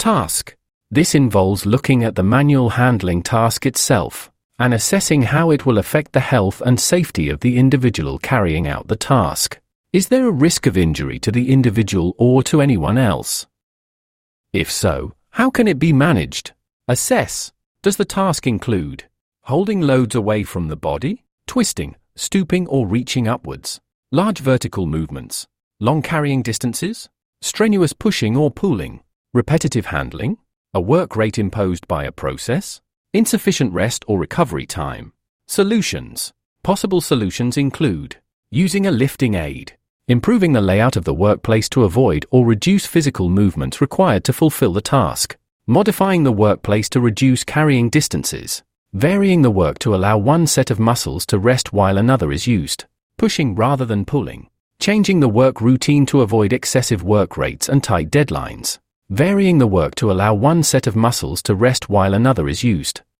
Task. This involves looking at the manual handling task itself and assessing how it will affect the health and safety of the individual carrying out the task. Is there a risk of injury to the individual or to anyone else? If so, how can it be managed? Assess. Does the task include holding loads away from the body, twisting, stooping or reaching upwards, large vertical movements, long carrying distances, strenuous pushing or pulling, repetitive handling, a work rate imposed by a process, insufficient rest or recovery time? Solutions. Possible solutions include using a lifting aid, improving the layout of the workplace to avoid or reduce physical movements required to fulfill the task, modifying the workplace to reduce carrying distances, varying the work to allow one set of muscles to rest while another is used, pushing rather than pulling, changing the work routine to avoid excessive work rates and tight deadlines, varying the work to allow one set of muscles to rest while another is used,